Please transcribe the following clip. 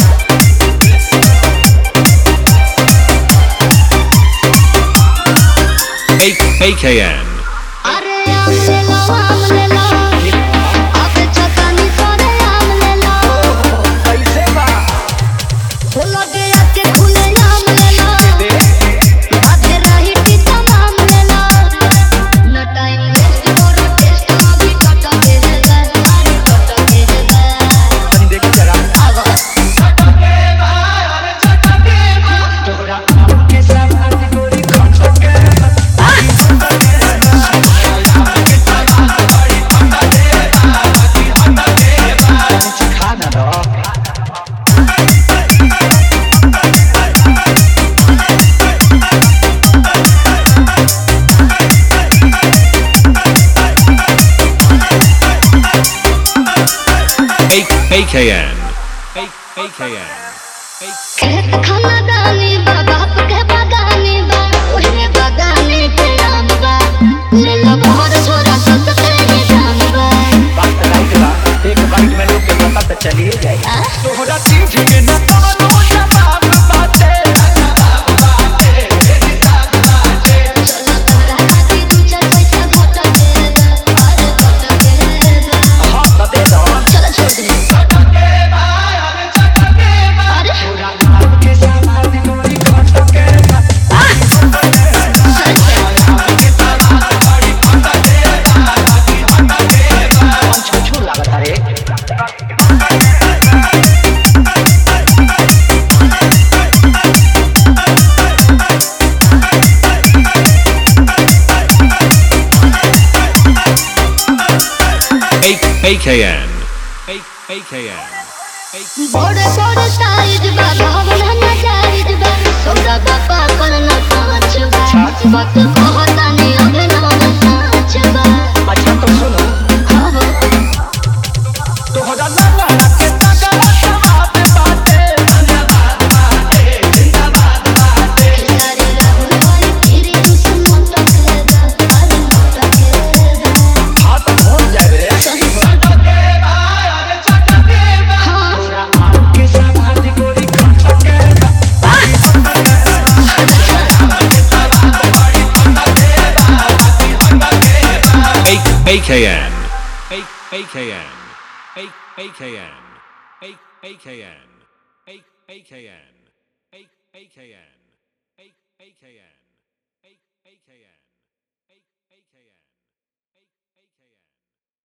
AKN. AKN. AKN. खेत खानदानी बा बाप के बागानी बा ओहरे बागाने के आम बा ले लो भर छोरा सस्ते में दाम बा बात राइट बा एक बाइट में लोग के पता तो चली जाए तोहरा चीज के न कोनो जवाब बाटे मेरी साथ बाटे चलो तोरा हाथी दू चार पैसा घट के दा अरे घट के दा हां तो दे दो चलो छोड़ दे पूरा आपके साथ गोरी खट के छुछू लागत रे AKN. AKN. बड़े बड़े साइज बा भावना ना जायज बा सोरा बापा करना पाँच बा बात कहता नहीं अभिनव साँच बा अच्छा तो सुनो हाँ हो तोहरा लगा के तगा जवाब बाटे जिंदाबाद बाटे सारे राहुल भाई तेरी दुश्मन टकेगा अरे टकेगा हाथ हो जाए रे हाँ पूरा आपके साथ गोरी खट के AKN. AKN. AKN. AKN. AKN. AKN. AKN. AKN.